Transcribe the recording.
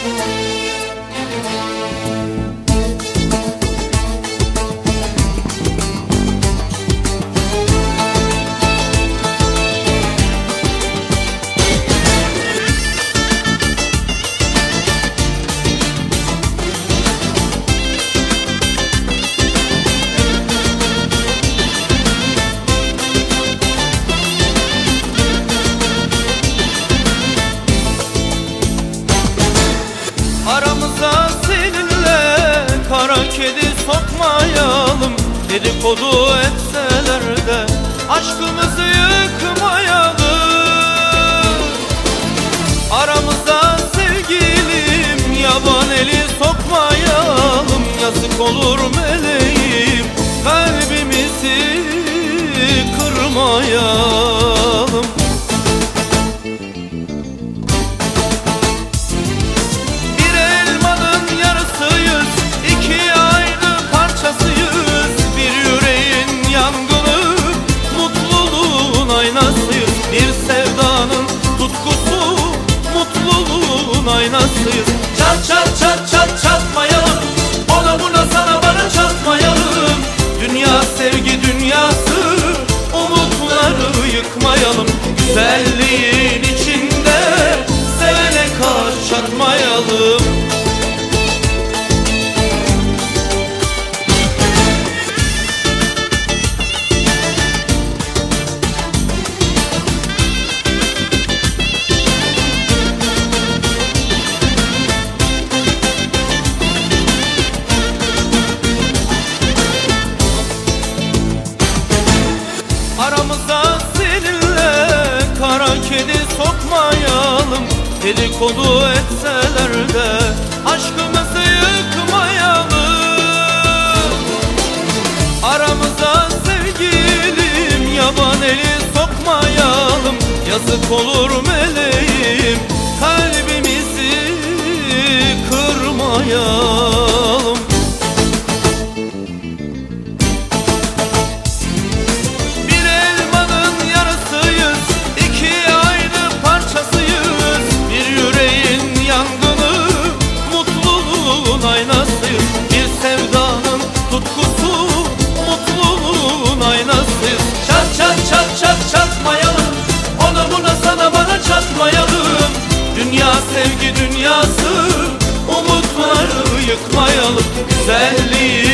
Aramıza seninle kara kedi sokmayalım. Dedikodu etseler de aşkımızı yıkmayalım. Aramıza sevgilim yaban eli sokmayalım. Yazık olur meleğim, kalbimizi kırmayalım. Aynasıyız. Çat çat çat çat çatmayalım. Ona buna sana bana çatmayalım. Dünya sevgi dünyası, umutları yıkmayalım. Güzelliğin içinde sevene kaç çatmayalım. Aramıza seninle kara kedi sokmayalım. Dedikodu etseler de aşkımızı yıkmayalım. Aramıza sevgilim yaban eli sokmayalım. Yazık olur meleğim, kalbimizi kırmayalım. Bir sevdanın tutkusu, mutluluğun aynasıyız. Çat çat çat çat çatmayalım. Ona buna sana bana çatmayalım. Dünya sevgi dünyası, umutları yıkmayalım. Güzelliği